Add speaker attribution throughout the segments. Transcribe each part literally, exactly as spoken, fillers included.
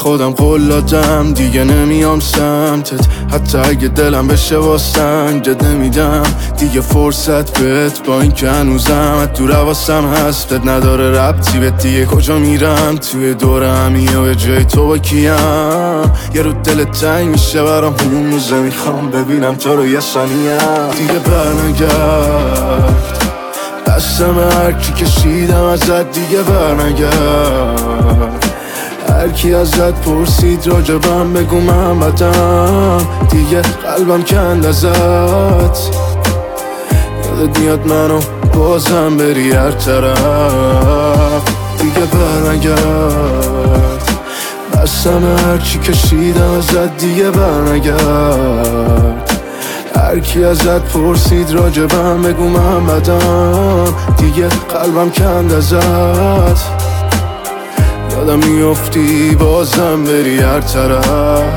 Speaker 1: خودم قول دادم دیگه نمیام سمتت، حتی اگه دلم بشه با سنگت نمیدم دیگه فرصت بهت، با این که هنوزم تو رواسم هستت نداره ربطی به دیگه کجا میرم توی دور همی و جای تو با کیم. یه رو دلت تنگ میشه برام اون روزه میخوام ببینم تو رو یه ثانیه دیگه برنگرد، دستم هرکی کشیدم ازت دیگه برنگرد، هرکی ازت پرسید راجبم بگو من بدم دیگه قلبم کند ازت. یادت میاد منو بازم بری هر طرف دیگه برنگرد، دستم هرچی کشیدم ازت دیگه برنگرد، هرکی ازت پرسید راجبم بگو من بدم دیگه قلبم کند ازت. یادم میافتی بازم بری هر طرف.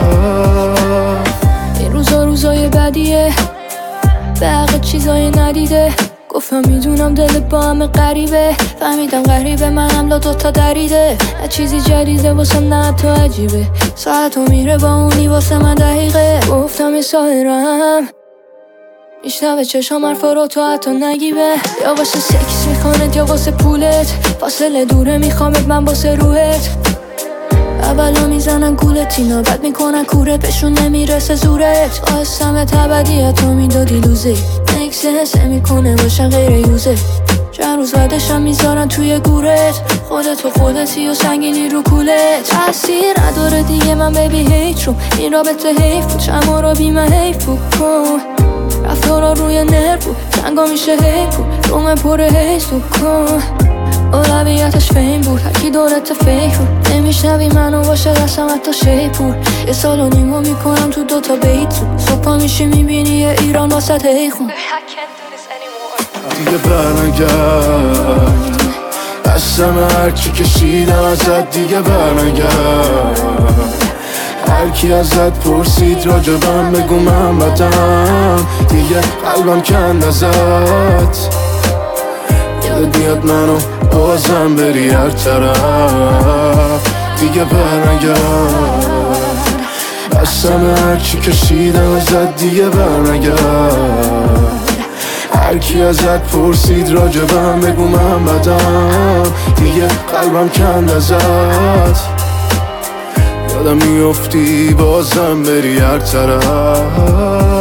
Speaker 2: این روزا روزای بدیه، به حق چیزای ندیده، گفتم میدونم دلت با همه غریبه، فهمیدم غریبه منم لا دوتا دریده، نه چیزی جدیده واسه نه تو عجیبه، ساعتو میره با اونی واسه من دقیقه، گفتم یه سایرم میشنوه چشام حرفا رو تو حتی نگیبه، یا واسه سکس میخواند یا واسه پولت، فاصله دوره میخوامت من واسه روحت، اولا میزنن گولت اینا بد میکنن کورت، بهشون نمیرسه زورت، قاسمت ابدیت رو میدادی لوزه، نکسه حسه میکنه باشن غیر یوزه، چند روز بعدشم میذارن توی گورت، خودت و خودتی و سنگینی رو کولت، تاثیر نداره دیگه من بیبی هیت رو، این رابطه حیف بود شما رو بی من حیف بود کن، رفتارا روی نر بود جنگا میشه حیف بود رومه پر حیث بود کن، اولویتش فیم بود هرکی دورت فیک بود، نمیشنوی منو باشه دستم حتی شیپ بود، یه سال و نیمو میکنم تو دوتا بیت صبحا میشی میبینی یه ایران واسه تیخون
Speaker 1: دیگه برنگرد، دستم هرچی کشیدم ازت دیگه برنگرد، هرکی ازت پرسید راجبم بگو من بدم دیگه قلبم کند ازت. یادت میاد منو بازم بری هر طرف دیگه برنگرد، دستم هرچی کشیدم ازت دیگه برنگرد، هرکی ازت پرسید راجبم بگو من بدم دیگه قلبم کند ازت. یادم میافتی بازم بری هر طرف.